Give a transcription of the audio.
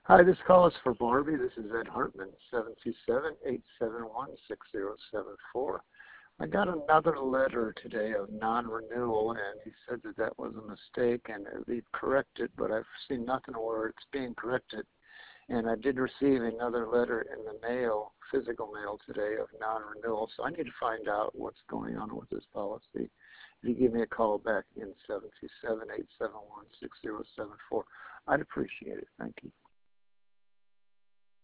Hi, this call is for Barbie. This is Ed Hartman, 727-871-6074. I got another letter today of non-renewal, and he said that that was a mistake and he'd correct it, but I've seen nothing where it's being corrected. And I did receive another letter in the mail, physical mail today, of non-renewal, so I need to find out what's going on with this policy. If you give me a call back in 727-871-6074, I'd appreciate it. Thank you.